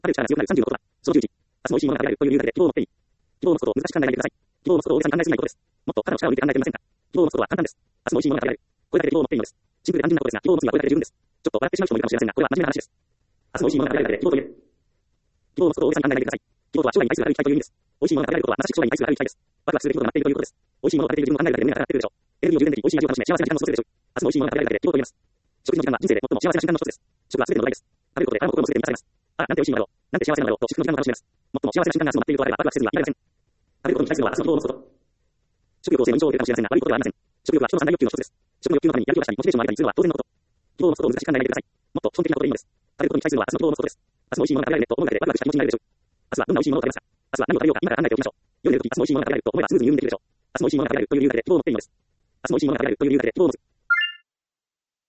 食べる力が強くなる30のことは、その11、明日も美味しいものが食べられるという理由だけで、希望を持っていい。希望を持つことを難しく考えないでください。希望を持つことを大げさに考えすぎないことです。もっと肩の力を抜いて考えてみませんか。希望を持つことは簡単です。明日も美味しいものが食べられる。これだけで希望を持っていいのです。シンプルで単純なことですが、希望を持つにはこれだけで十分です。ちょっと笑ってしまう人もいるかもしれませんが、これは真面目な話です。明日も美味しいものが食べられるだけで希望と言える。希望を持つことを大げさに考えないでください。希望とは将来に対するある期待という意味です。美味しいものが食べられることはまさしく将来に対するある期待です。ワクワクする出来事が待っているということです。美味しいものを食べている自分を考えるだけで胸が上がってくるでしょう。エネルギーを充電でき、美味しい味を楽しめ、幸せな時間を過ごせるでしょう。明日も美味しいものが食べられるだけで希望と言えます。食事の時間は人生で最も幸せな瞬間の一つです。食は全ての土台です。食べることで体も心も全て満たされます。ああ、なんて美味しいものだろう。なんて幸せなのだろうと至福の時間を楽しめます。最も幸せな瞬間が集まっていることであればワクワクせずにはいられません。食べることに期待するのは明日の希望を持つこと。食欲を制の印象を受けるかもしれませんが、悪いことではありません。食欲は人の三大欲求の一つです。食の欲求のためにやる気を出したり、モチベーションを上げたりするのは当然のこと。希望を持つことを難しく考えないでください。もっと基本的なことでいいのです。食べることに期待するのは明日の希望を持つことです。明日も美味しいものが食べられると思うだけでワクワクした気持ちになるでしょう。明日はどんな美味しいものを食べますか。明日は何を食べようか今から考えておきましょう。夜寝るとき明日も美味しいものが食べられると思えばスムーズに入眠できるでしょう。明日も美味しいものが食べられるという理由だけで希望を持っていいのです。明日も美味しいものが食べられるという理由だけで希望を持つ。